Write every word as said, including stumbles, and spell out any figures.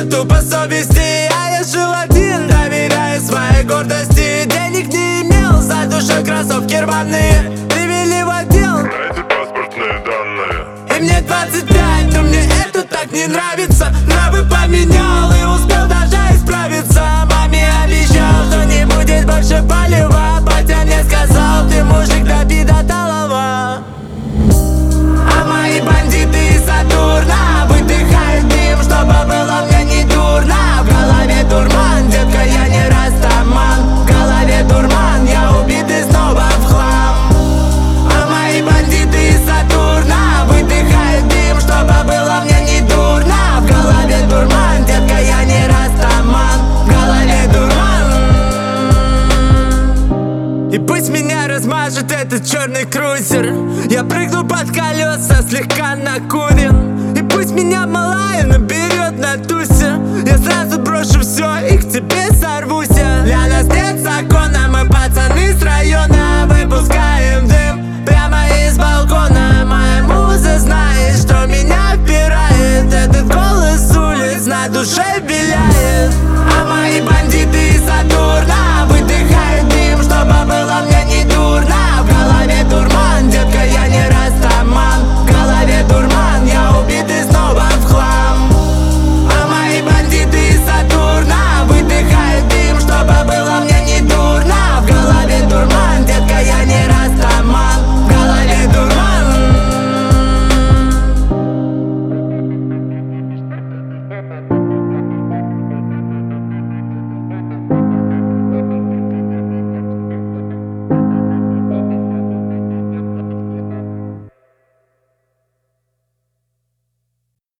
черту по совести. А я жил один, доверяя своей гордости. Денег не имел, за душой кроссовки рваные. Привели в отдел, эти паспортные данные. и мне двадцать пять, но мне это так не нравится. Нравы поменял и успел даже исправиться. Маме обещал, что не будет больше палева. Батя мне сказал, ты мужик, добей до талого. А мои бандиты из Сатурна выдыхают дым, чтобы было мне не дурно. В голове дурман, детка, я не растаман. В голове дурман, я убит и снова в хлам. А мои бандиты из Сатурна выдыхают дым, чтобы было мне не дурно. В голове дурман, детка, я не растаман. В голове дурман. И пусть меня размажет этот черный крузер, я прыгну под колеса, слегка накурен. И пусть меня малая наберет на тусе, я сразу брошу все и к тебе сорвусь. Для нас нет закона, мы пацаны с района. Выпускаем дым прямо из балкона. Моя муза знает, что меня впирает этот голос улиц на душе.